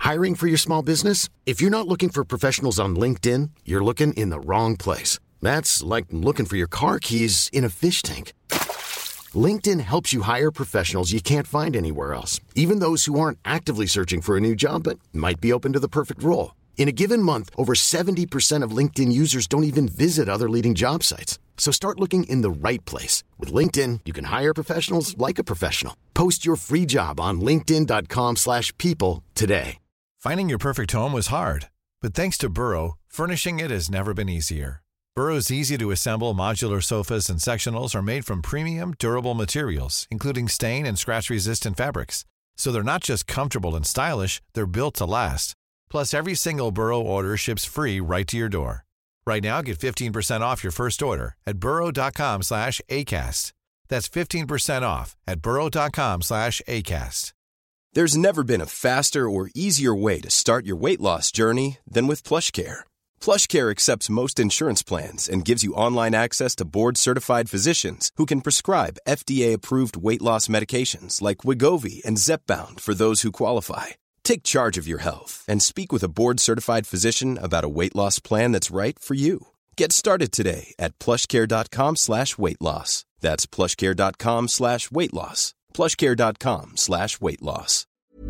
Hiring for your small business? If you're not looking for professionals on LinkedIn, you're looking in the wrong place. That's like looking for your car keys in a fish tank. LinkedIn helps you hire professionals you can't find anywhere else, even those who aren't actively searching for a new job but might be open to the perfect role. In a given month, over 70% of LinkedIn users don't even visit other leading job sites. So start looking in the right place. With LinkedIn, you can hire professionals like a professional. Post your free job on linkedin.com/people today. Finding your perfect home was hard, but thanks to Burrow, furnishing it has never been easier. Burrow's easy-to-assemble modular sofas and sectionals are made from premium, durable materials, including stain and scratch-resistant fabrics. So they're not just comfortable and stylish, they're built to last. Plus, every single Burrow order ships free right to your door. Right now, get 15% off your first order at burrow.com/ACAST. That's 15% off at burrow.com/ACAST. There's never been a faster or easier way to start your weight loss journey than with PlushCare. PlushCare accepts most insurance plans and gives you online access to board-certified physicians who can prescribe FDA-approved weight loss medications like Wegovy and Zepbound for those who qualify. Take charge of your health and speak with a board-certified physician about a weight loss plan that's right for you. Get started today at plushcare.com/weight loss. That's plushcare.com/weight loss. plushcare.com/weight loss.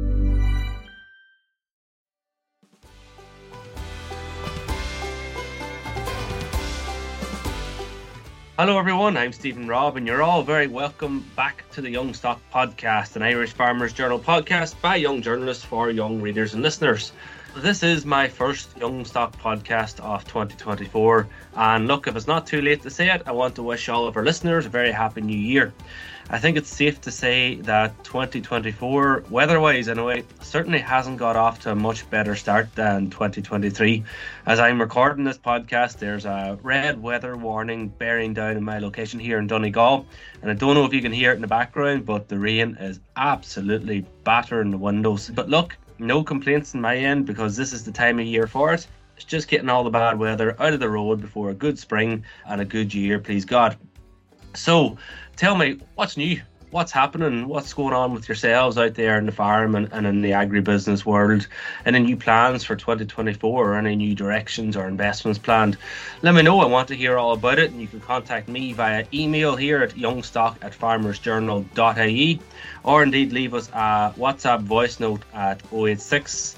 Hello everyone, I'm Stephen Robb and you're all very welcome back to the Young Stock Podcast, an Irish Farmers Journal podcast by young journalists for young readers and listeners. This is my first Young Stock podcast of 2024, and look, if it's not too late to say it, I want to wish all of our listeners a very happy new year. I think it's safe to say that 2024, weather-wise anyway, certainly hasn't got off to a much better start than 2023. As I'm recording this podcast, there's a red weather warning bearing down in my location here in Donegal, and I don't know if you can hear it in the background, but the rain is absolutely battering the windows. But look, no complaints on my end because this is the time of year for it. It's just getting all the bad weather out of the road before a good spring and a good year, please God. So, tell me, what's new? What's happening? What's going on with yourselves out there in the farm and in the agribusiness world? Any new plans for 2024 or any new directions or investments planned? Let me know. I want to hear all about it, and you can contact me via email here at youngstock@farmersjournal.ie, or indeed leave us a WhatsApp voice note at 086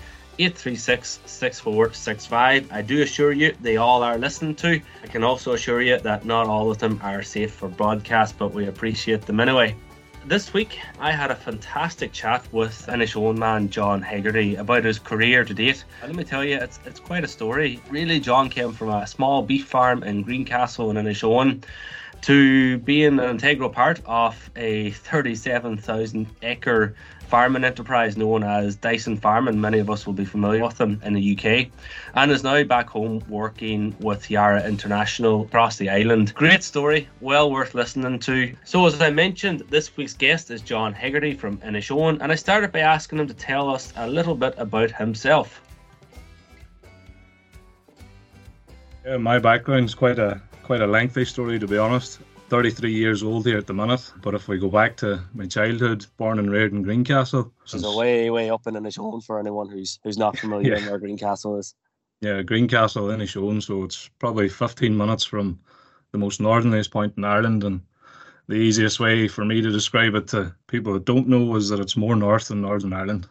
836 6465. I do assure you they all are listened to. I can also assure you that not all of them are safe for broadcast, but we appreciate them anyway. This week I had a fantastic chat with Inishowen man John Hegarty about his career to date. And let me tell you, it's quite a story. Really, John came from a small beef farm in Greencastle in Inishowen to being an integral part of a 37,000 acre farming enterprise known as Dyson Farming. Many of us will be familiar with them in the UK, and is now back home working with Yara International across the island. Great story, well worth listening to. So as I mentioned, this week's guest is John Hegarty from Inishowen, and I started by asking him to tell us a little bit about himself. Yeah, my background's quite a lengthy story, to be honest. 33 years old here at the minute, but if we go back to my childhood, born and reared in Greencastle. She's way up in Inishowen for anyone who's not familiar with where Greencastle is. Yeah, Greencastle, Inishowen, so it's probably 15 minutes from the most northerniest point in Ireland, and the easiest way for me to describe it to people that don't know is that it's more north than Northern Ireland.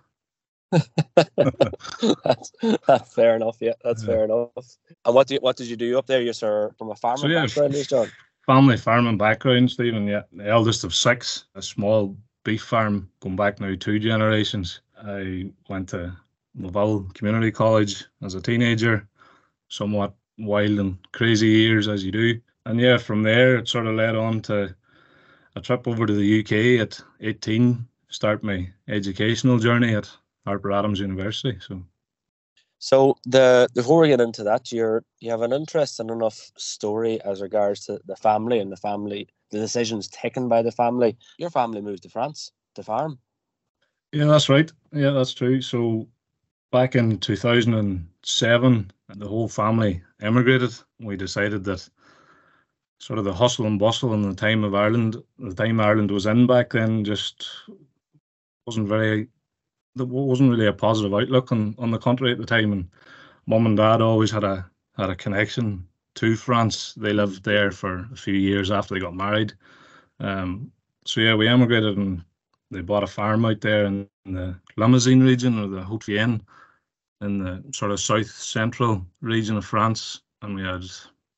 That's fair enough. Yeah, that's fair enough. And what did you do up there? You're from a farming background, John? Family farming background, Stephen. Yeah, the eldest of six. A small beef farm going back now 2 generations. I went to Lavelle Community College as a teenager. Somewhat wild and crazy years as you do. And yeah, from there it sort of led on to a trip over to the UK at 18. Start my educational journey at Harper Adams University. So before we get into that, you have an interesting enough story as regards to the family and the decisions taken by the family. Your family moved to France to farm. Yeah, that's right. Yeah, that's true. So back in 2007, the whole family emigrated. We decided that sort of the hustle and bustle in the time Ireland was in back then just wasn't very there wasn't really a positive outlook on the country at the time, and mum and dad always had a connection to France. They lived there for a few years after they got married. So yeah, we emigrated and they bought a farm out there in the Limousin region, or the Haute-Vienne, in the sort of south central region of France, and we had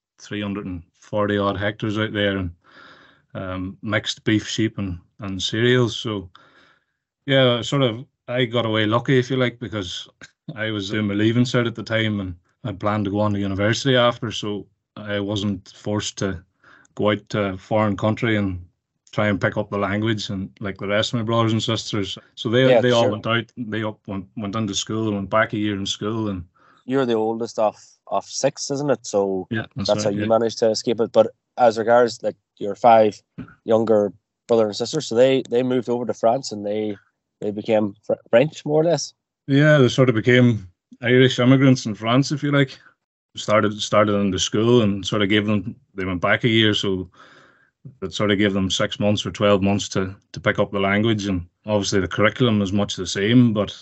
340 odd hectares out there, and mixed beef, sheep, and cereals. So yeah, I got away lucky, if you like, because I was doing my leaving cert at the time, and I planned to go on to university after, so I wasn't forced to go out to a foreign country and try and pick up the language, and like the rest of my brothers and sisters. So they all went out. They went into school and went back a year in school. And you're the oldest of 6, isn't it? So yeah, that's right, how you managed to escape it. But as regards like your 5 younger brother and sisters, so they moved over to France and they became French, more or less. Yeah, they sort of became Irish immigrants in France, if you like. Started in the school and sort of they went back a year, so that sort of gave them 6 months or 12 months to pick up the language. And obviously the curriculum is much the same, but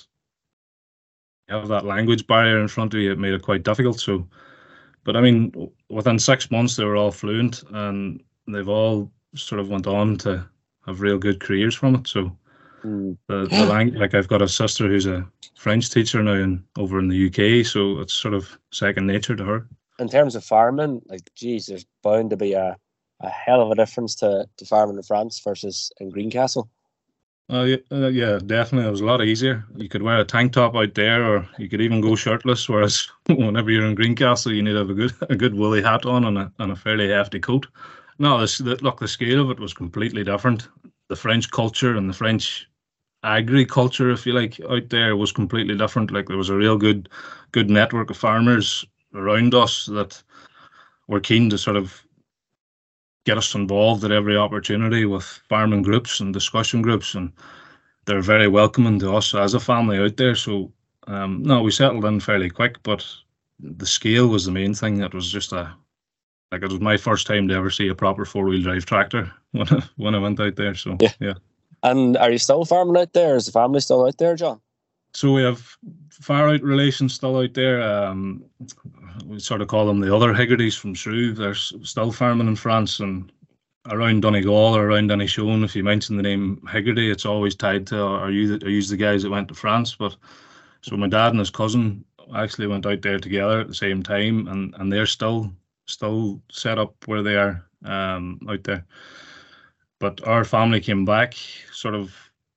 you have that language barrier in front of you, it made it quite difficult. So, but I mean, within 6 months they were all fluent, and they've all sort of went on to have real good careers from it. So the language, like I've got a sister who's a French teacher now over in the UK, so it's sort of second nature to her. In terms of farming, like, geez, there's bound to be a hell of a difference to farming in France versus in Greencastle. Yeah, definitely. It was a lot easier. You could wear a tank top out there, or you could even go shirtless. Whereas whenever you're in Greencastle, you need to have a good woolly hat on and a fairly hefty coat. No, the scale of it was completely different. The French culture and the French agriculture, if you like, out there was completely different. Like, there was a real good network of farmers around us that were keen to sort of get us involved at every opportunity with farming groups and discussion groups, and they're very welcoming to us as a family out there. So no, we settled in fairly quick, but the scale was the main thing. It was just it was my first time to ever see a proper 4-wheel drive tractor when I went out there. So yeah. And are you still farming out there? Is the family still out there, John? So we have far out relations still out there. We sort of call them the other Higgartys from Shrewd. They're still farming in France, and around Donegal or around Inishowen, if you mention the name Higgarty, it's always tied to are you the guys that went to France. But so my dad and his cousin actually went out there together at the same time, and they're still set up where they are out there. But our family came back sort of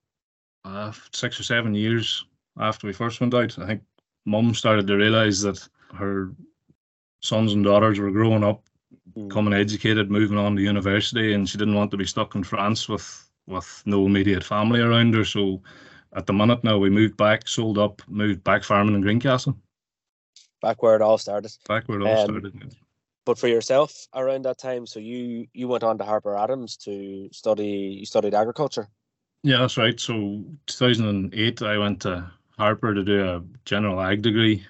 6 or 7 years after we first went out. I think Mum started to realise that her sons and daughters were growing up, becoming educated, moving on to university, and she didn't want to be stuck in France with no immediate family around her. So at the minute now, we moved back, sold up, moved back farming in Greencastle. Back where it all started. Started. But for yourself, around that time, so you went on to Harper Adams to study. You studied agriculture. Yeah, that's right. So 2008, I went to Harper to do a general ag degree.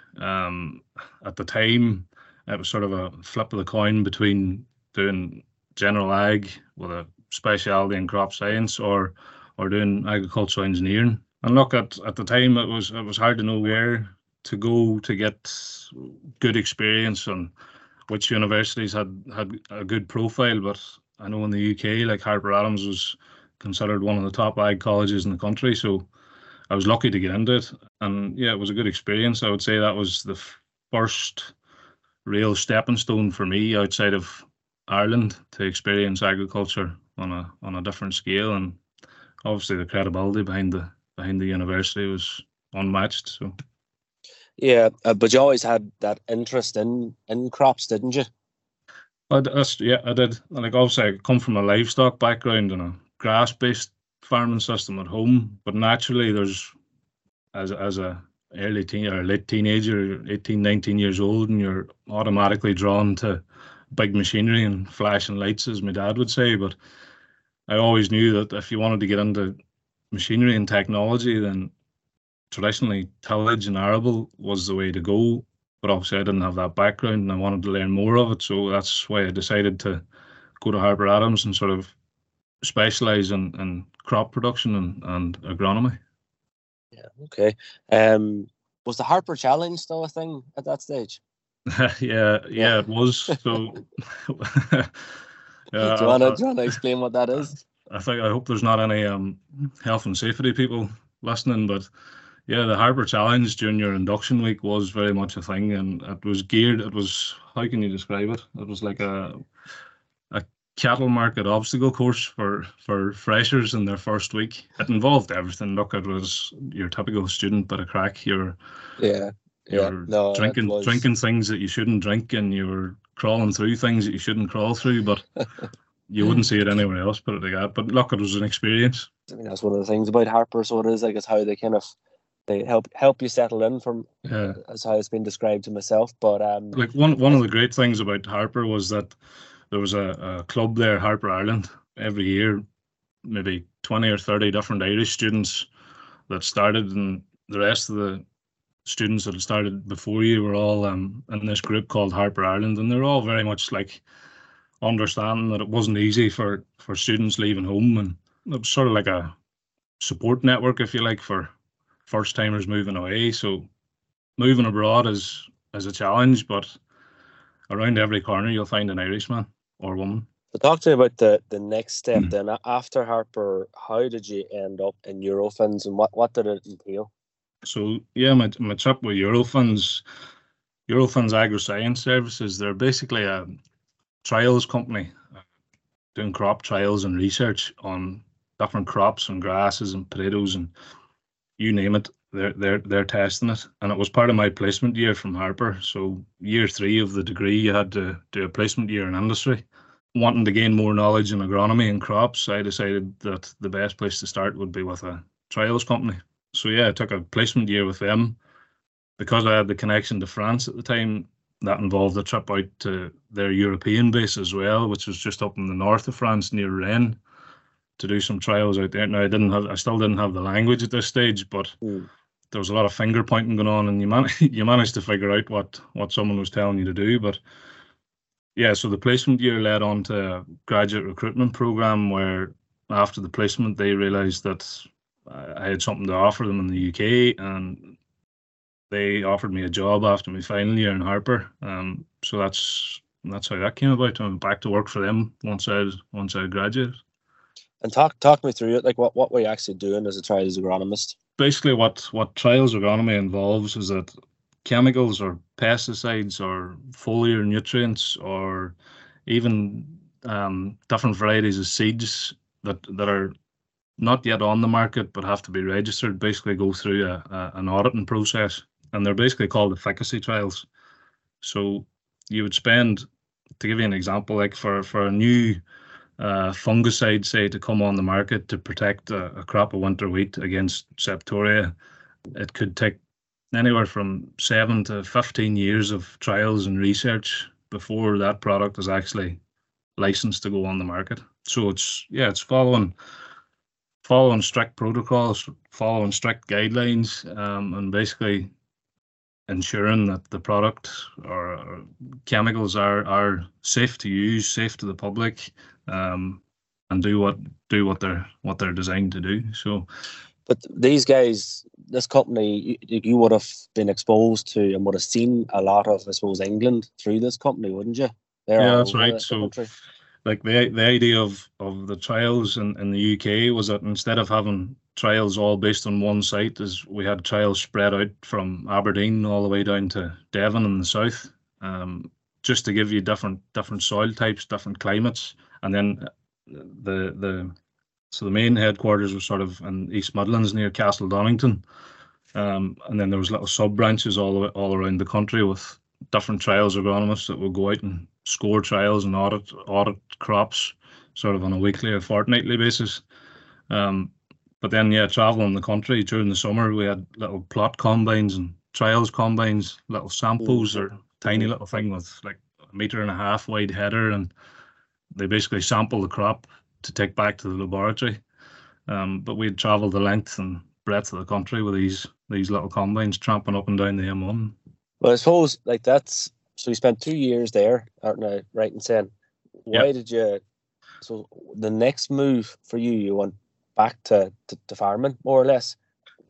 At the time, it was sort of a flip of the coin between doing general ag with a speciality in crop science or doing agricultural engineering. And look, at the time, it was hard to know where to go to get good experience and which universities had a good profile. But I know in the UK, like Harper Adams was considered one of the top ag colleges in the country, so I was lucky to get into it. And yeah, it was a good experience. I would say that was the first real stepping stone for me outside of Ireland to experience agriculture on a different scale. And obviously the credibility behind the university was unmatched. So yeah, but you always had that interest in crops, didn't you? I did. Like, obviously I come from a livestock background and a grass-based farming system at home, but naturally there's as a early teen or late teenager, 18, 19 years old, and you're automatically drawn to big machinery and flashing lights, as my dad would say. But I always knew that if you wanted to get into machinery and technology, then traditionally tillage and arable was the way to go. But obviously I didn't have that background and I wanted to learn more of it. So that's why I decided to go to Harper Adams and sort of specialise in crop production and agronomy. Yeah. Okay. Was the Harper Challenge still a thing at that stage? Yeah, it was. So, Do you yeah, wanna explain what that is? I hope there's not any health and safety people listening, but yeah, the Harper Challenge Junior Induction Week was very much a thing, and it was geared. It was, how can you describe it? It was like a cattle market obstacle course for freshers in their first week. It involved everything. Look, it was your typical student bit of crack. Yeah. You're No, it drinking was. drinking things that you shouldn't drink, and you were crawling through things that you shouldn't crawl through, but you wouldn't see it anywhere else, put it like that. But look, it was an experience. I mean, that's one of the things about Harper. So it is, like, it's how they help you settle in, from Yeah. as how it's been described to myself. But Like one of the great things about Harper was that there was a club there, Harper Ireland, every year, maybe 20 or 30 different Irish students that started, and the rest of the students that had started before you were all in this group called Harper Ireland, and they're all very much like understanding that it wasn't easy for students leaving home, and it was sort of like a support network, if you like, for first timers moving away. So moving abroad is a challenge, but around every corner you'll find an Irishman or woman. So talk to me about the next step then. After Harper, how did you end up in Eurofins, and what did it entail? So yeah, my trip with Eurofins Agri-Science Services, they're basically a trials company doing crop trials and research on different crops and grasses and potatoes and you name it. They're testing it, and it was part of my placement year from Harper. So year 3 of the degree, you had to do a placement year in industry. Wanting to gain more knowledge in agronomy and crops, I decided that the best place to start would be with a trials company. So yeah, I took a placement year with them. Because I had the connection to France at the time, that involved a trip out to their European base as well, which was just up in the north of France near Rennes, to do some trials out there. Now I still didn't have the language at this stage, but there was a lot of finger pointing going on, and you managed to figure out what someone was telling you to do. But yeah, so the placement year led on to a graduate recruitment program where after the placement they realised that I had something to offer them in the UK, and they offered me a job after my final year in Harper. So that's how that came about. I went back to work for them once I graduated. And talk me through it. Like, what were you actually doing as a trials agronomist? Basically, what trials agronomy involves is that chemicals or pesticides or foliar nutrients or even different varieties of seeds that are not yet on the market but have to be registered basically go through an auditing process, and they're basically called efficacy trials. So you would spend, to give you an example, like for a new fungicide, say, to come on the market to protect a crop of winter wheat against septoria, it could take anywhere from 7 to 15 years of trials and research before that product is actually licensed to go on the market. So it's following strict protocols, following strict guidelines, and basically ensuring that the product or chemicals are safe to use, safe to the public, and do what they're designed to do. So, but these guys, this company, you would have been exposed to and would have seen a lot of, I suppose, England through this company, wouldn't you? Yeah, that's right. So, like the idea of the trials in the UK was that instead of having trials all based on one site, is we had trials spread out from Aberdeen all the way down to Devon in the south, just to give you different soil types, different climates, and then the main headquarters was sort of in East Midlands near Castle Donington, and then there was little sub branches all around the country with different trials agronomists that would go out and score trials and audit crops sort of on a weekly or fortnightly basis. But then, yeah, traveling the country during the summer, we had little plot combines and trials combines, little samples or tiny little thing with like 1.5 meter wide header, and they basically sample the crop to take back to the laboratory. But we'd travel the length and breadth of the country with these little combines, tramping up and down the M1. Well, I suppose like that's, so you spent 2 years there, aren't I right in saying? Why did you? So the next move for you went back to farming, more or less.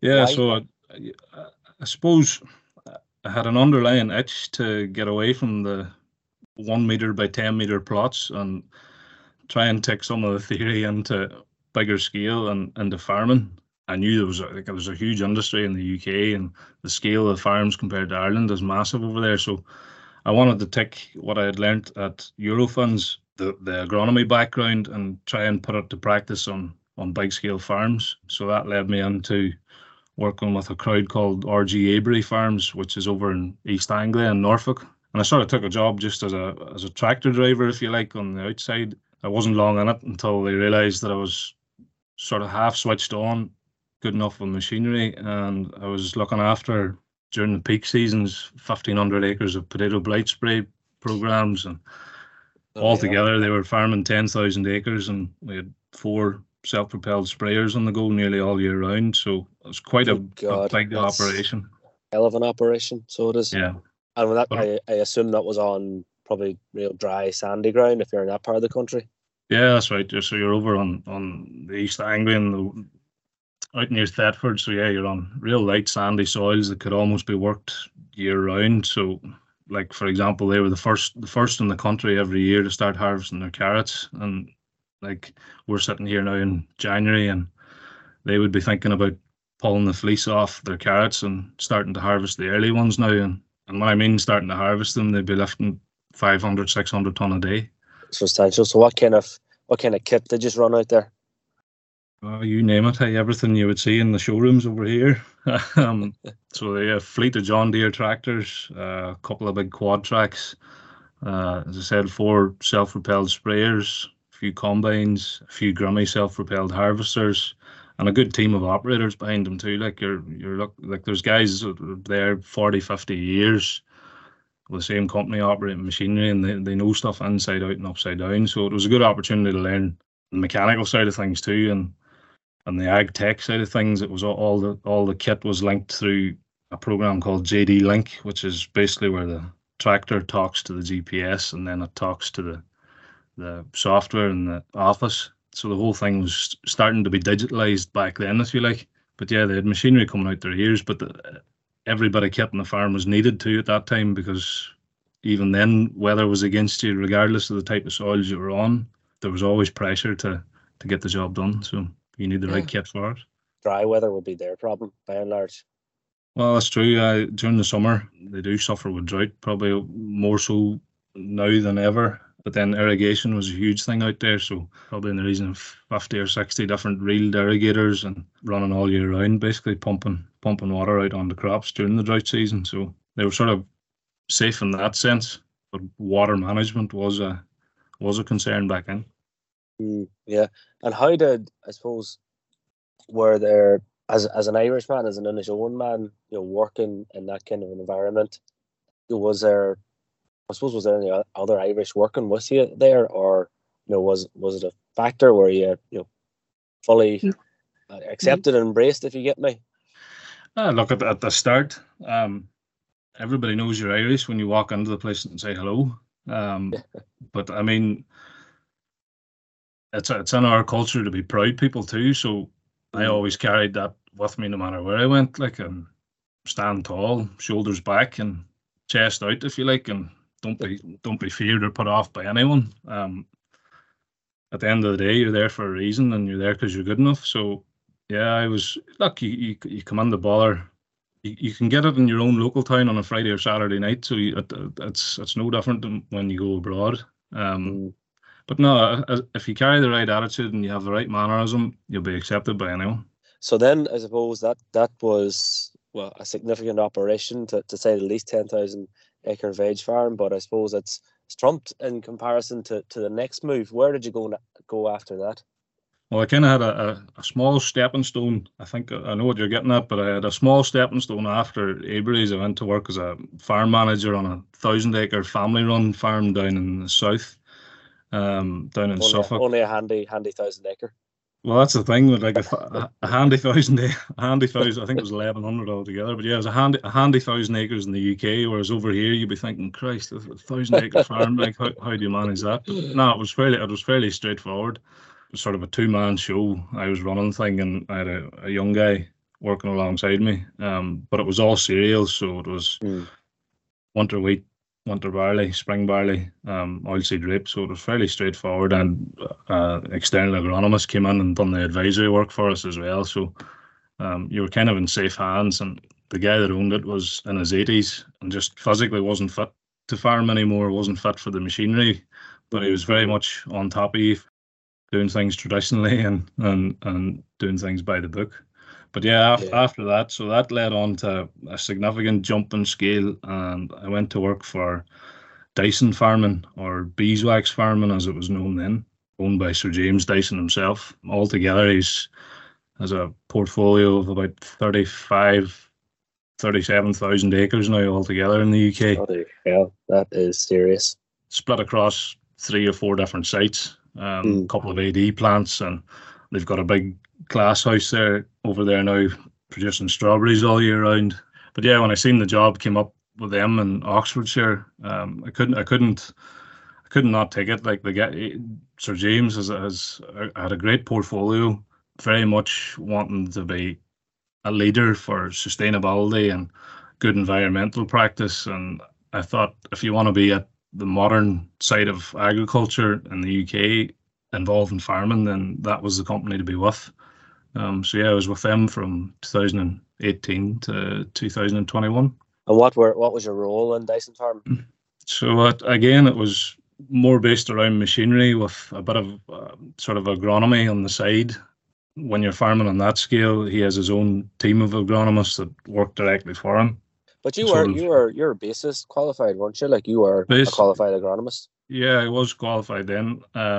Yeah, Why? so I suppose I had an underlying itch to get away from the 1 meter by 10 meter plots and try and take some of the theory into bigger scale and into farming. I knew there was a huge industry in the UK, and the scale of farms compared to Ireland is massive over there. So I wanted to take what I had learnt at Eurofunds, the agronomy background, and try and put it to practice on big scale farms. So that led me into working with a crowd called RG Avery Farms, which is over in East Anglia and Norfolk. And I sort of took a job just as a tractor driver, if you like, on the outside. I wasn't long in it until they realised that I was sort of half switched on, good enough with machinery, and I was looking after, during the peak seasons, 1,500 acres of potato blight spray programs, and altogether they were farming 10,000 acres, and we had 4 self-propelled sprayers on the go nearly all year round. So it was quite a big operation. Hell of an operation, so it is. Yeah. And with that, I assume that was on probably real dry, sandy ground if you're in that part of the country. Yeah, that's right. So you're over on the East Anglian, out near Thetford. So yeah, you're on real light, sandy soils that could almost be worked year round. So, like for example, they were the first in the country every year to start harvesting their carrots. And like we're sitting here now in January, and they would be thinking about pulling the fleece off their carrots and starting to harvest the early ones now. And when I mean starting to harvest them, they'd be lifting 500, 600 ton a day. Substantial. So what kind of kit did you just run out there? You name it. Everything you would see in the showrooms over here. So they have a fleet of John Deere tractors, a couple of big quad tracks, as I said, 4 self-propelled sprayers, a few combines, a few Grimmie self-propelled harvesters, and a good team of operators behind them too. Like there's guys that are there 40, 50 years with the same company operating machinery, and they know stuff inside out and upside down. So it was a good opportunity to learn the mechanical side of things too, and the ag tech side of things. It was all the kit was linked through a program called JD Link, which is basically where the tractor talks to the GPS, and then it talks to the software in the office. So the whole thing was starting to be digitalized back then, if you like. But yeah, they had machinery coming out their ears, but every bit of kit on the farm was needed too at that time, because even then weather was against you regardless of the type of soils you were on. There was always pressure to get the job done, so you need the right kit for it. Dry weather would be their problem by and large. Well, that's true. During the summer they do suffer with drought, probably more so now than ever. But then irrigation was a huge thing out there, so probably in the region of 50 or 60 different reeled irrigators, and running all year round, basically pumping water out on the crops during the drought season. So they were sort of safe in that sense, but water management was a concern back then. Yeah. And how did, I suppose, were there, as an Irishman, as an Inishowen man, working in that kind of an environment, was there any other Irish working with you there, or was it a factor where you fully accepted and embraced, if you get me? Look, at the start, everybody knows you're Irish when you walk into the place and say hello. But I mean, it's in our culture to be proud people too. So I always carried that with me no matter where I went. Like, stand tall, shoulders back, and chest out, if you like, and don't be feared or put off by anyone. At the end of the day, you're there for a reason, and you're there because you're good enough. So yeah, I was lucky. You come in the bother. You can get it in your own local town on a Friday or Saturday night, so it's no different than when you go abroad. But no, if you carry the right attitude and you have the right mannerism, you'll be accepted by anyone. So then, I suppose that was a significant operation, to say the least, 10,000 acre veg farm. But I suppose it's trumped in comparison to the next move. Where did you go after that? Well, I kind of had a small stepping stone. I think I know what you're getting at, but I had a small stepping stone after Avery's. I went to work as a farm manager on a 1,000 acre family run farm down in the south, down in Suffolk. Only a handy 1,000 acre. Well, that's the thing with like a handy 1,000. I think it was 1,100 altogether. But yeah, it was a handy 1,000 acres in the UK. Whereas over here, you'd be thinking, Christ, a 1,000 acre farm. Like, how do you manage that? But no, it was fairly straightforward. It was sort of a 2-man show. I was running thing, and I had a young guy working alongside me. But it was all cereals, so it was winter wheat, winter barley, spring barley, oilseed rape. So it was fairly straightforward. And external agronomists came in and done the advisory work for us as well. So you were kind of in safe hands. And the guy that owned it was in his 80s and just physically wasn't fit to farm anymore, wasn't fit for the machinery, but he was very much on top of you, doing things traditionally and doing things by the book. But yeah, after that, so that led on to a significant jump in scale, and I went to work for Dyson Farming, or Beeswax Farming as it was known then, owned by Sir James Dyson himself. Altogether, he's has a portfolio of about 37,000 acres now altogether in the UK. Oh, yeah, that is serious. Split across 3 or 4 different sites, a couple of AD plants, and they've got a big glass house there over there now producing strawberries all year round. But yeah, when I seen the job came up with them in Oxfordshire, I couldn't not take it. Like the guy, Sir James has had a great portfolio, very much wanting to be a leader for sustainability and good environmental practice. And I thought, if you want to be at the modern side of agriculture in the UK, involved in farming, then that was the company to be with. So yeah, I was with them from 2018 to 2021. And what was your role in Dyson Farm? So again, it was more based around machinery with a bit of sort of agronomy on the side. When you're farming on that scale, he has his own team of agronomists that work directly for him. But you were basis qualified, weren't you? Like you were a qualified agronomist. Yeah, I was qualified then.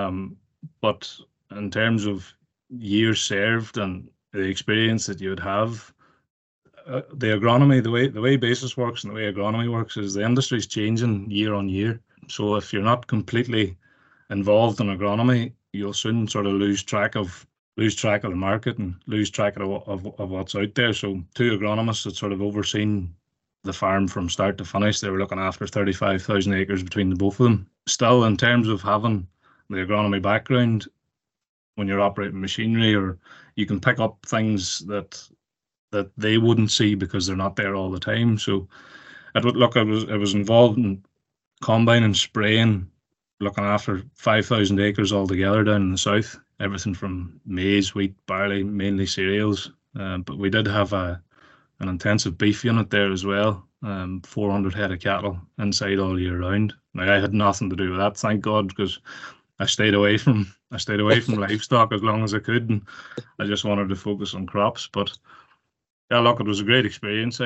But in terms of years served and the experience that you would have, the agronomy, the way basis works and the way agronomy works is the industry's changing year on year. So if you're not completely involved in agronomy, you'll soon sort of lose track of the market and lose track of what's out there. So 2 agronomists had sort of overseen the farm from start to finish. They were looking after 35,000 acres between the both of them. Still, in terms of having the agronomy background, when you're operating machinery, or you can pick up things that they wouldn't see because they're not there all the time. So I was involved in combine and spraying, looking after 5,000 acres altogether down in the south, everything from maize, wheat, barley, mainly cereals. But we did have an intensive beef unit there as well, 400 head of cattle inside all year round. Now, I had nothing to do with that, thank God, because I stayed away from livestock as long as I could, and I just wanted to focus on crops. But yeah, look, it was a great experience.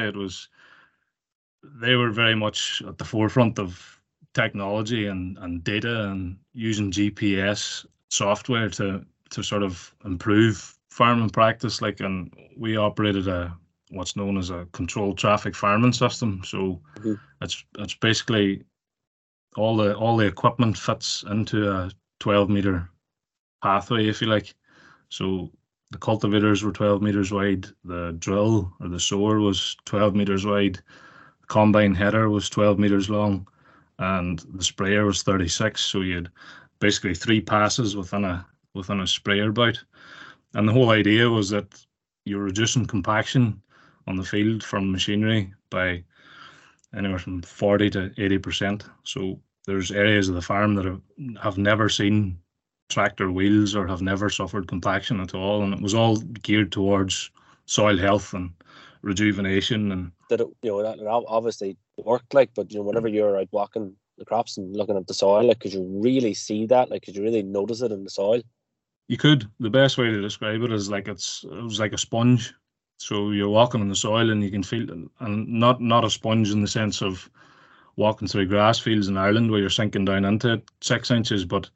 They were very much at the forefront of technology and data and using GPS software to sort of improve farming practice. And we operated what's known as a controlled traffic farming system. So it's basically all the equipment fits into a 12-meter pathway, if you like. So the cultivators were 12 meters wide, the drill or the sower was 12 meters wide, the combine header was 12 meters long, and the sprayer was 36. So you had basically 3 passes within a sprayer bout. And the whole idea was that you're reducing compaction on the field from machinery by anywhere from 40 to 80%. So there's areas of the farm that have never seen tractor wheels or have never suffered compaction at all, and it was all geared towards soil health and rejuvenation. And did it, that obviously worked, but whenever you're out walking the crops and looking at the soil, could you really see that? Could you really notice it in the soil? You could. The best way to describe it is it was like a sponge. So you're walking in the soil and you can feel it, and not a sponge in the sense of walking through grass fields in Ireland where you're sinking down into it 6 inches, but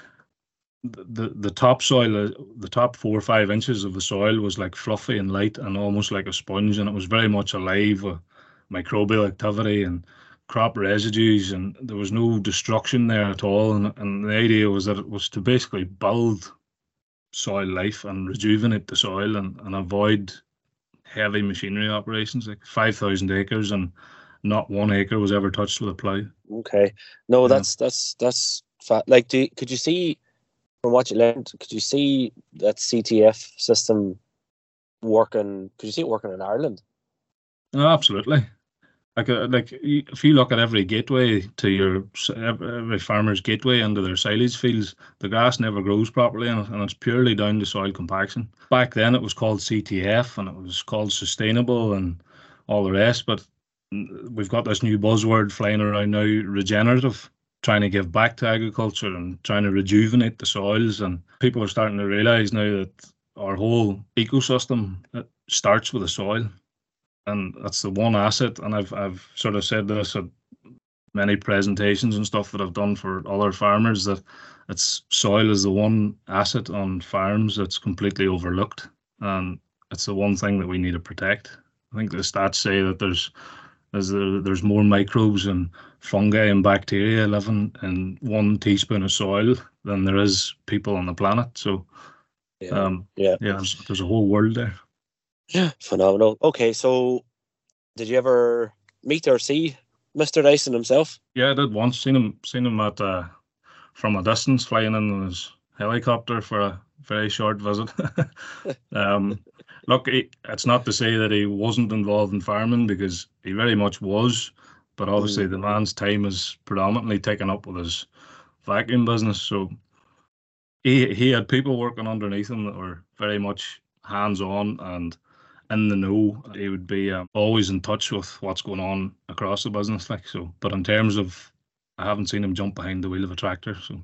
the top soil, the top 4 or 5 inches of the soil was like fluffy and light and almost like a sponge, and it was very much alive with microbial activity and crop residues, and there was no destruction there at all. And the idea was that it was to basically build soil life and rejuvenate the soil and avoid heavy machinery operations. 5,000 acres and not 1 acre was ever touched with a plough. Okay, no, that's fat. Could you see, from what you learned, could you see that CTF system working? Could you see it working in Ireland? No, absolutely. If you look at every gateway to every farmer's gateway into their silage fields, the grass never grows properly in it, and it's purely down to soil compaction. Back then it was called CTF and it was called sustainable and all the rest, but we've got this new buzzword flying around now, regenerative, trying to give back to agriculture and trying to rejuvenate the soils, and people are starting to realise now that our whole ecosystem starts with the soil. And that's the one asset, and I've sort of said this at many presentations and stuff that I've done for other farmers, that soil is the one asset on farms that's completely overlooked, and it's the one thing that we need to protect. I think the stats say that there's more microbes and fungi and bacteria living in 1 teaspoon of soil than there is people on the planet. So there's a whole world there. Yeah, phenomenal. Okay, so did you ever meet or see Mr. Dyson himself? Yeah, I did once. Seen him at from a distance, flying in his helicopter for a very short visit. Look, it's not to say that he wasn't involved in farming, because he very much was, but obviously the man's time is predominantly taken up with his vacuum business. So he had people working underneath him that were very much hands-on and in the know. He would be always in touch with what's going on across the business, like so. But in terms of, I haven't seen him jump behind the wheel of a tractor. So,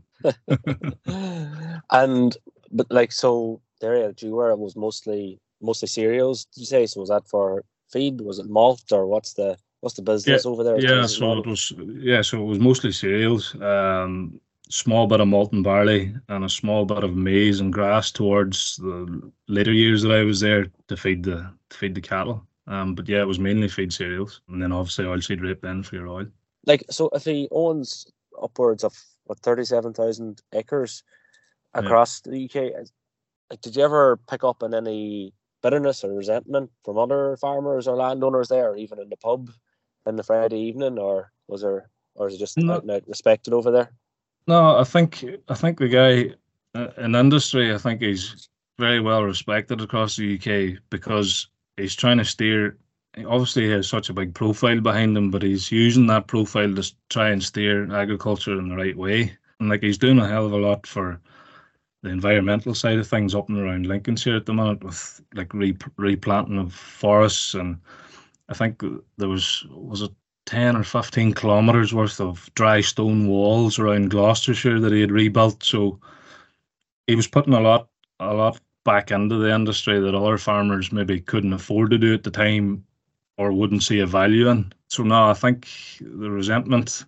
so the area that you were, it was mostly cereals. Did you say? So was that for feed? Was it malt, or what's the business over there? So it was mostly cereals. Small bit of malt and barley and a small bit of maize and grass towards the later years that I was there to feed the cattle. But yeah, it was mainly feed cereals, and then obviously oilseed rape then for your oil. So if he owns upwards of 37,000 acres across the UK, did you ever pick up on any bitterness or resentment from other farmers or landowners there, or even in the pub in the Friday evening, or is it just out and out respected over there? No, I think the guy in industry, I think he's very well respected across the UK, because he's trying to steer. Obviously, he has such a big profile behind him, but he's using that profile to try and steer agriculture in the right way. And he's doing a hell of a lot for the environmental side of things up and around Lincolnshire at the moment, with replanting of forests. And I think there was it 10 or 15 kilometres worth of dry stone walls around Gloucestershire that he had rebuilt. So he was putting a lot back into the industry that other farmers maybe couldn't afford to do at the time or wouldn't see a value in. So no, I think the resentment,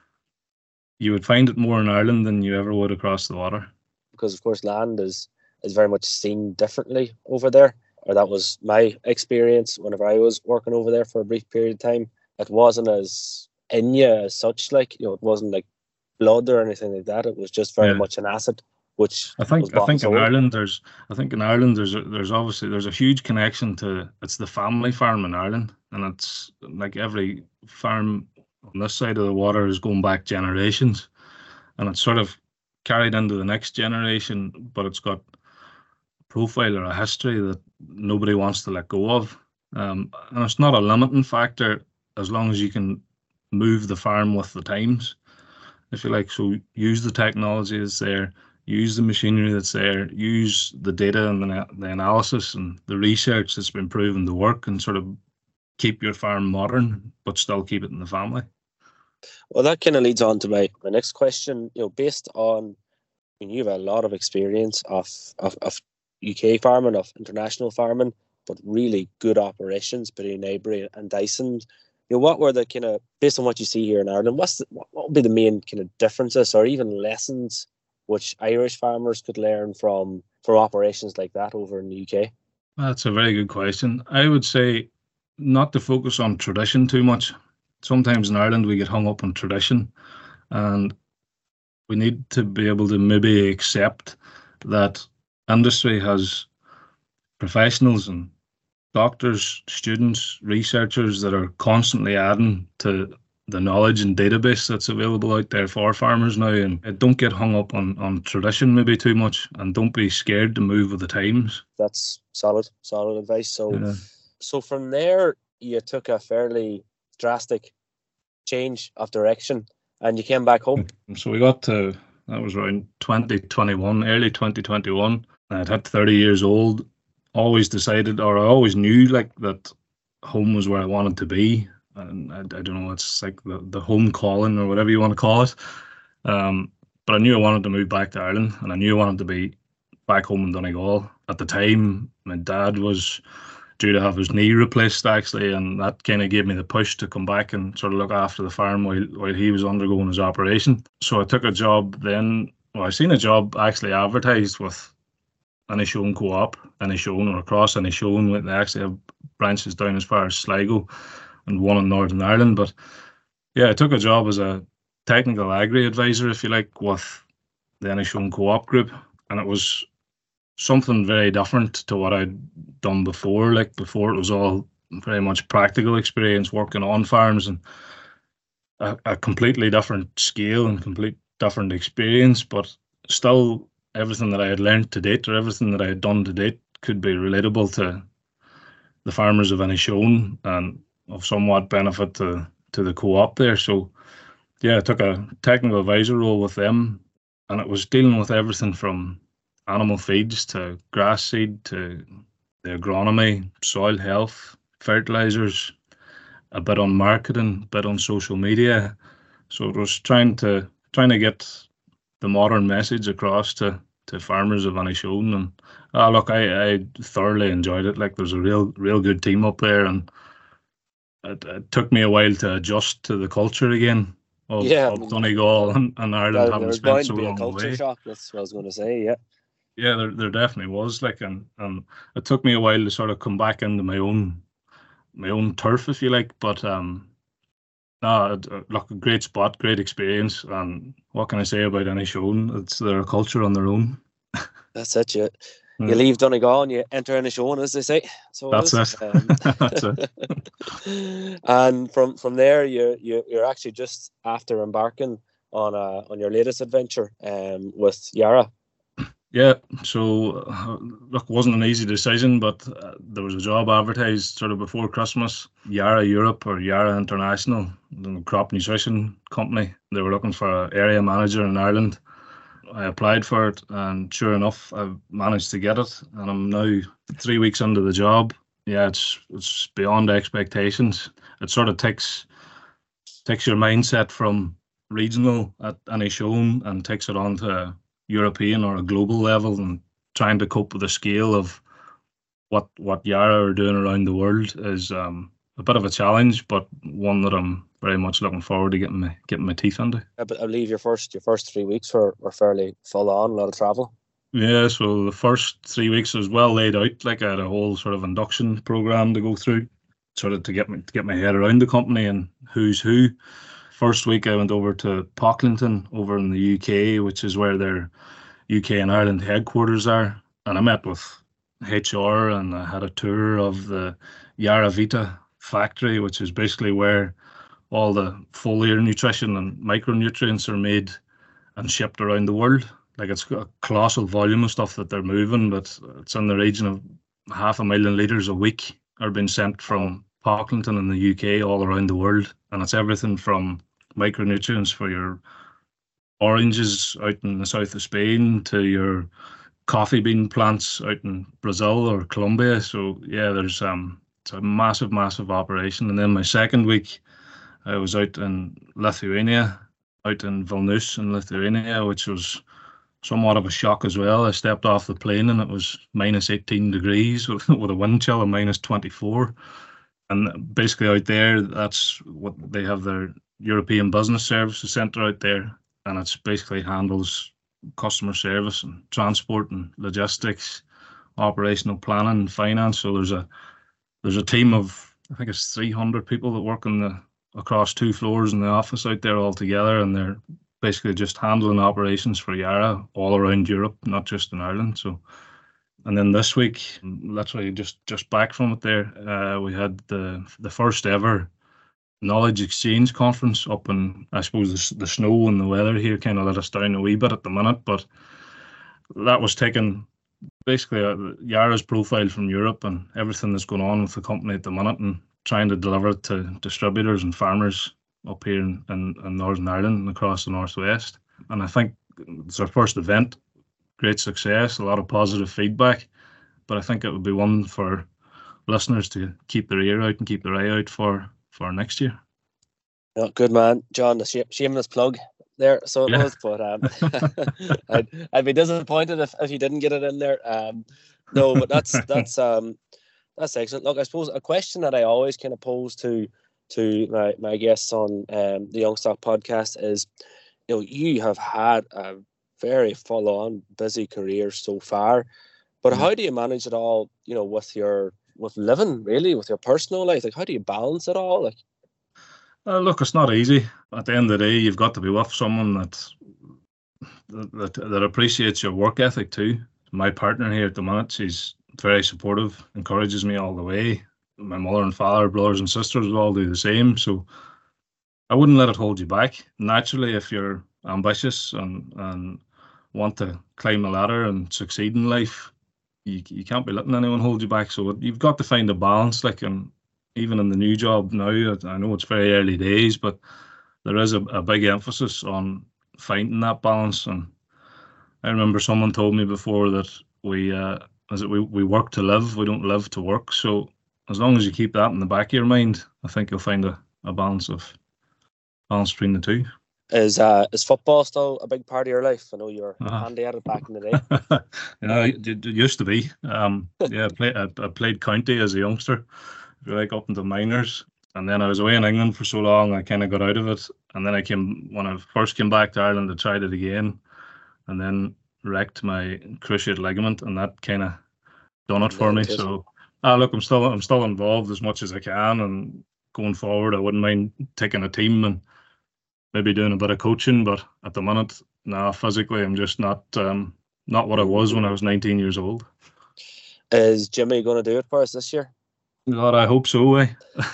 you would find it more in Ireland than you ever would across the water. Because of course land is very much seen differently over there, or that was my experience whenever I was working over there for a brief period of time. It wasn't as in you as such, it wasn't like blood or anything like that. It was just very much an asset, which I think in Ireland there's obviously a huge connection to, it's the family farm in Ireland, and it's like every farm on this side of the water is going back generations, and it's sort of carried into the next generation, but it's got a profile or a history that nobody wants to let go of, and it's not a limiting factor as long as you can move the farm with the times, if you like. So use the technology that's there, use the machinery that's there, use the data and the analysis and the research that's been proven to work, and sort of keep your farm modern, but still keep it in the family. Well, that kind of leads on to my next question. Based on, you have a lot of experience of UK farming, of international farming, but really good operations between Avery and Dyson. What were the kind of, based on what you see here in Ireland, what would be the main kind of differences or even lessons which Irish farmers could learn from operations like that over in the UK? That's a very good question. I would say not to focus on tradition too much. Sometimes in Ireland we get hung up on tradition, and we need to be able to maybe accept that industry has professionals and doctors, students, researchers that are constantly adding to the knowledge and database that's available out there for farmers now. And don't get hung up on tradition maybe too much, and don't be scared to move with the times. That's solid advice. So, Yeah. so from there, you took a fairly drastic change of direction, and you came back home. So we got to, that was around 2021, early 2021. I'd hit 30 years old. Always decided, or I always knew like that home was where I wanted to be. And I don't know, it's like the home calling or whatever you want to call it. But I knew I wanted to move back to Ireland, and I knew I wanted to be back home in Donegal. At the time, my dad was due to have his knee replaced actually, and that kind of gave me the push to come back and sort of look after the farm while he was undergoing his operation. So I took a job then. Well, I seen a job actually advertised with Inishowen Co-op, Inishowen, or across Inishowen. They actually have branches down as far as Sligo and one in Northern Ireland. But yeah, I took a job as a technical agri advisor, if you like, with the Inishowen Co-op group, and it was something very different to what I'd done before. Like before, it was all very much practical experience working on farms, and a completely different scale and complete different experience, but still everything that I had learned to date, or everything that I had done to date, could be relatable to the farmers of Inishowen and of somewhat benefit to the co-op there. So yeah, I took a technical advisor role with them, and it was dealing with everything from animal feeds to grass seed to the agronomy, soil health, fertilizers, a bit on marketing, a bit on social media. So it was trying to get the modern message across to farmers of Inishowen. And look, I thoroughly enjoyed it. Like there's a real good team up there, and it took me a while to adjust to the culture again of Donegal and Ireland, having spent so long away. Culture shock. That's what I was going to say. Yeah. Yeah, there definitely was. Like, and it took me a while to sort of come back into my own turf, if you like. But look, a great spot, great experience. And what can I say about Inishowen? It's their culture on their own. That's it. You leave Donegal and you enter Inishowen, as they say. So that's it. That's it. And from there, you're actually just after embarking on your latest adventure with Yara. Yeah, so look, it wasn't an easy decision, but there was a job advertised sort of before Christmas. Yara Europe, or Yara International, the crop nutrition company. They were looking for an area manager in Ireland. I applied for it, and sure enough, I managed to get it. And I'm now 3 weeks into the job. Yeah, it's beyond expectations. It sort of takes your mindset from regional at Inishowen and takes it on to European or a global level, and trying to cope with the scale of what Yara are doing around the world is a bit of a challenge, but one that I'm very much looking forward to getting my teeth into. I believe your first 3 weeks were fairly full on, a lot of travel. Yeah, so the first 3 weeks was well laid out. Like I had a whole sort of induction program to go through, sort of to get my head around the company and who's who. First week I went over to Pocklington over in the UK, which is where their UK and Ireland headquarters are. And I met with HR, and I had a tour of the Yara Vita factory, which is basically where all the foliar nutrition and micronutrients are made and shipped around the world. Like it's got a colossal volume of stuff that they're moving, but it's in the region of 500,000 litres a week are being sent from Pocklington in the UK all around the world. And it's everything from micronutrients for your oranges out in the south of Spain to your coffee bean plants out in Brazil or Colombia. So yeah, there's it's a massive operation. And then my second week I was out in Lithuania, out in Vilnius in Lithuania, which was somewhat of a shock as well. I stepped off the plane and it was minus 18 degrees with a wind chill of minus 24. And basically out there, that's what they have, their European Business Services Centre out there. And it's basically handles customer service and transport and logistics, operational planning and finance. So there's a team of, I think it's 300 people that work across 2 floors in the office out there all together. And they're basically just handling operations for Yara all around Europe, not just in Ireland. So, and then this week, literally just back from it there, we had the first ever knowledge exchange conference up in, I suppose the snow and the weather here kind of let us down a wee bit at the minute, but that was taken basically Yara's profile from Europe and everything that's going on with the company at the minute, and trying to deliver it to distributors and farmers up here in Northern Ireland and across the Northwest. And I think it's our first event, great success, a lot of positive feedback, but I think it would be one for listeners to keep their ear out and keep their eye out for next year. Oh, good man, John. A shameless plug there, so it was. But I'd be disappointed if you didn't get it in there. No, but that's excellent. Look, I suppose a question that I always kind of pose to my guests on the Young Stock podcast is, you have had a very full-on busy career so far, but how do you manage it all? With living, really, with your personal life. Like, how do you balance it all? Like, look, it's not easy. At the end of the day, you've got to be with someone that appreciates your work ethic too. My partner here at the minute, she's very supportive, encourages me all the way. My mother and father, brothers and sisters will all do the same. So I wouldn't let it hold you back. Naturally, if you're ambitious and want to climb a ladder and succeed in life, you can't be letting anyone hold you back. So you've got to find a balance. Like, even in the new job now, I know it's very early days, but there is a big emphasis on finding that balance. And I remember someone told me before that we work to live, we don't live to work. So as long as you keep that in the back of your mind, I think you'll find a balance between the two. Is football still a big part of your life? I know you were handy at it back in the day. It used to be. I played county as a youngster, up into minors, and then I was away in England for so long, I kind of got out of it. And then when I first came back to Ireland, I tried it again, and then wrecked my cruciate ligament, and that kind of done it for me. So, look, I'm still involved as much as I can, and going forward, I wouldn't mind taking a team and maybe doing a bit of coaching, but at the minute, physically, I'm just not what I was when I was 19 years old. Is Jimmy going to do it for us this year? God, I hope so. I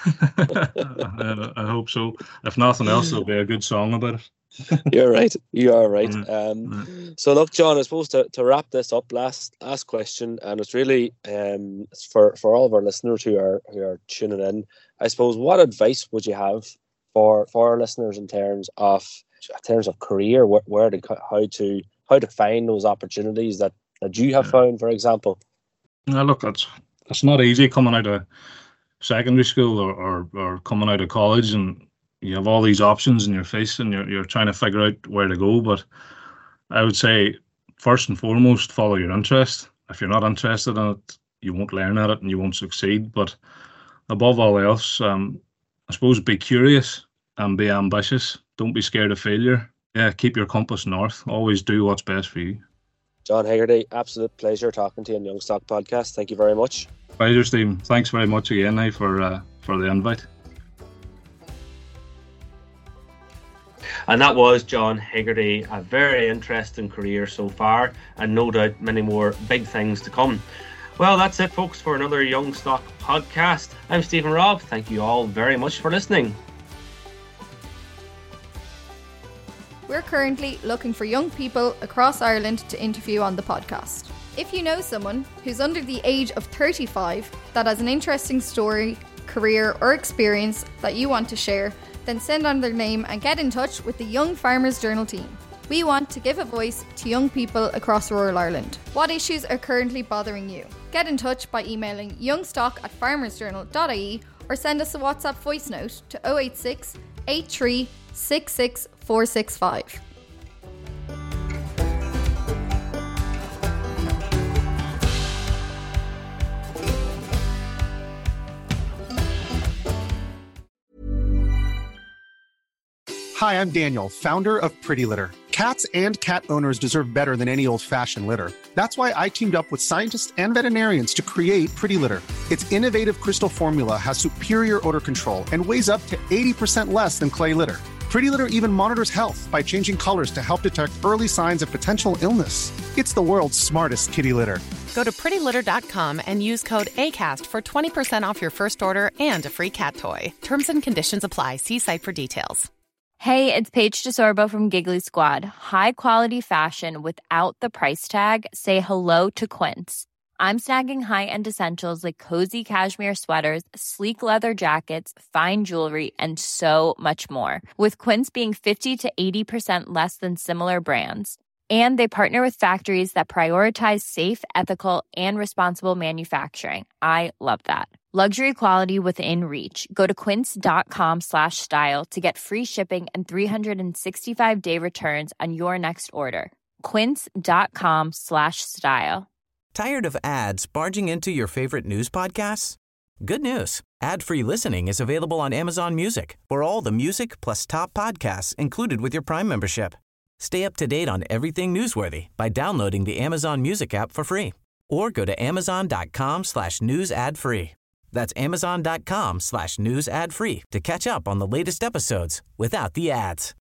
hope so. If nothing else, there'll be a good song about it. You're right. You are right. So look, John, I suppose to wrap this up, last question, and it's really for all of our listeners who are tuning in. I suppose, what advice would you have for our listeners in terms of career, how to find those opportunities that you have found, for example? Look, it's not easy coming out of secondary school or coming out of college, and you have all these options in your face, and you're trying to figure out where to go. But I would say, first and foremost, follow your interest. If you're not interested in it, you won't learn at it and you won't succeed. But above all else, I suppose, be curious and be ambitious. Don't be scared of failure. Yeah, keep your compass north. Always do what's best for you. John Hegarty, absolute pleasure talking to you on the Young Stock Podcast. Thank you very much. Pleasure, Stephen. Thanks very much again for the invite. And that was John Hegarty. A very interesting career so far, and no doubt many more big things to come. Well, that's it, folks, for another Young Stock Podcast. I'm Stephen Robb. Thank you all very much for listening. We're currently looking for young people across Ireland to interview on the podcast. If you know someone who's under the age of 35 that has an interesting story, career or experience that you want to share, then send on their name and get in touch with the Young Farmers Journal team. We want to give a voice to young people across rural Ireland. What issues are currently bothering you? Get in touch by emailing youngstock@farmersjournal.ie or send us a WhatsApp voice note to 086 83 66 465. Hi, I'm Daniel, founder of Pretty Litter. Cats and cat owners deserve better than any old-fashioned litter. That's why I teamed up with scientists and veterinarians to create Pretty Litter. Its innovative crystal formula has superior odor control and weighs up to 80% less than clay litter. Pretty Litter even monitors health by changing colors to help detect early signs of potential illness. It's the world's smartest kitty litter. Go to prettylitter.com and use code ACAST for 20% off your first order and a free cat toy. Terms and conditions apply. See site for details. Hey, it's Paige DeSorbo from Giggly Squad. High quality fashion without the price tag. Say hello to Quince. I'm snagging high-end essentials like cozy cashmere sweaters, sleek leather jackets, fine jewelry, and so much more. With Quince being 50 to 80% less than similar brands. And they partner with factories that prioritize safe, ethical, and responsible manufacturing. I love that. Luxury quality within reach. Go to quince.com/style to get free shipping and 365-day returns on your next order. Quince.com/style. Tired of ads barging into your favorite news podcasts? Good news. Ad-free listening is available on Amazon Music for all the music plus top podcasts included with your Prime membership. Stay up to date on everything newsworthy by downloading the Amazon Music app for free or go to amazon.com/news ad free. That's amazon.com/news ad free to catch up on the latest episodes without the ads.